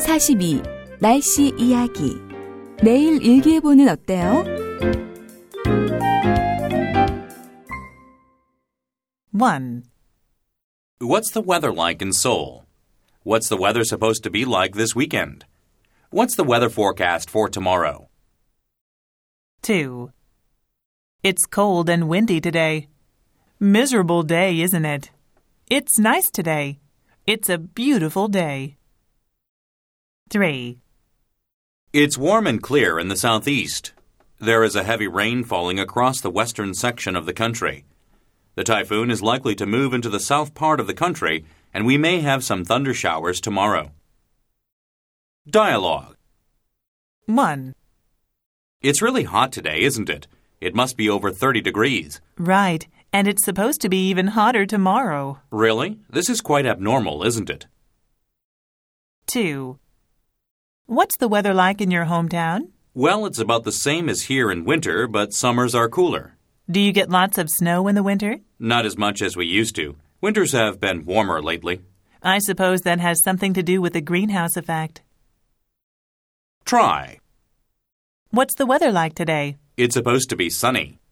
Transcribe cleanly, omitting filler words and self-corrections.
42. 날씨 이야기. 매일 일기예보는 어때요? 1. What's the weather like in Seoul? What's the weather supposed to be like this weekend? What's the weather forecast for tomorrow? 2. It's cold and windy today. Miserable day, isn't it? It's nice today. It's a beautiful day. 3. It's warm and clear in the southeast. There is a heavy rain falling across the western section of the country. The typhoon is likely to move into the south part of the country, and we may have some thunder showers tomorrow. Dialogue. 1. It's really hot today, isn't it? It must be over 30 degrees. Right, and it's supposed to be even hotter tomorrow. Really? This is quite abnormal, isn't it? 2. What's the weather like in your hometown? Well, it's about the same as here in winter, but summers are cooler. Do you get lots of snow in the winter? Not as much as we used to. Winters have been warmer lately. I suppose that has something to do with the greenhouse effect. Try. What's the weather like today? It's supposed to be sunny.